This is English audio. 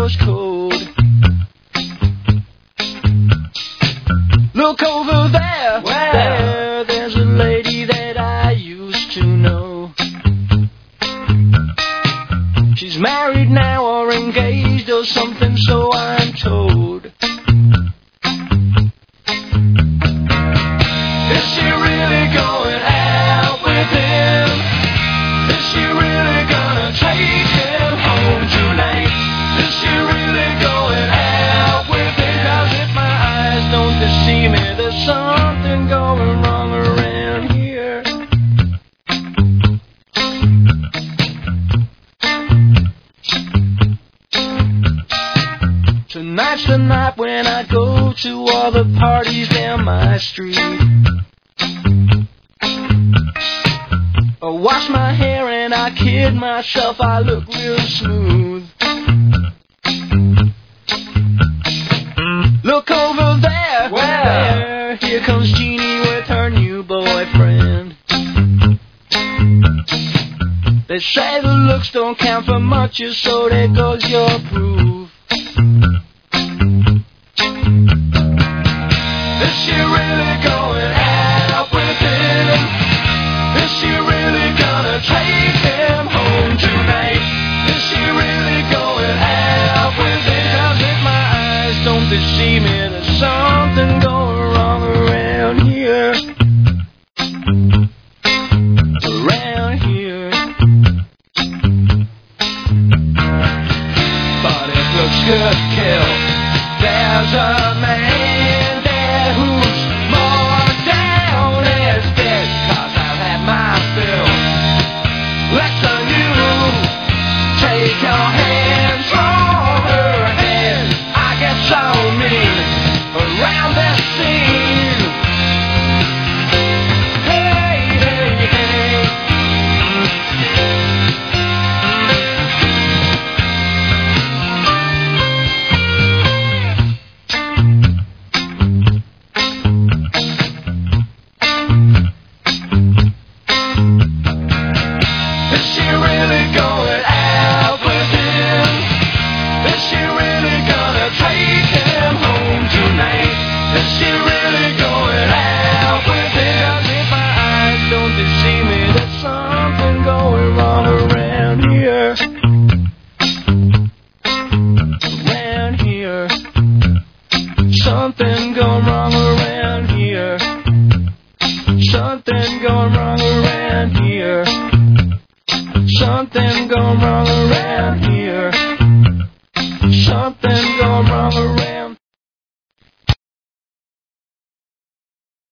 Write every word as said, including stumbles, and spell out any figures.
was cold. Look over there, Where? there, there's a lady that I used to know. She's married now or engaged or something, so I'm told. Is she really going out with him? Is she really gonna take him home tonight? Is she really going out with him? 'Cause if my eyes don't deceive me, there's something going wrong around here. Tonight's the night when I go to all the parties down my street. I wash my hair and I kid myself, I look real smooth. Look over there, Where? there, here comes Jeannie with her new boyfriend. They say the looks don't count for much, so there goes your proof. Is she really going out with him? Is she really gonna take him home tonight? Is she really going out with him? 'Cause if my eyes don't deceive me, there's something going wrong around here. Around here. But it looks good, kill. There's a man there who's more down as dead. 'Cause I've had my fill. Let's you take your hands from her head. I get so mean around this scene. Hey, hey, hey. Is she really going out with him? Is she really gonna take him home tonight? Is she really going out with him? 'Cause if my eyes don't deceive me, there's something going wrong around here. Around here. Something going wrong around here. Something going wrong around here. Something going wrong around here. Something going wrong around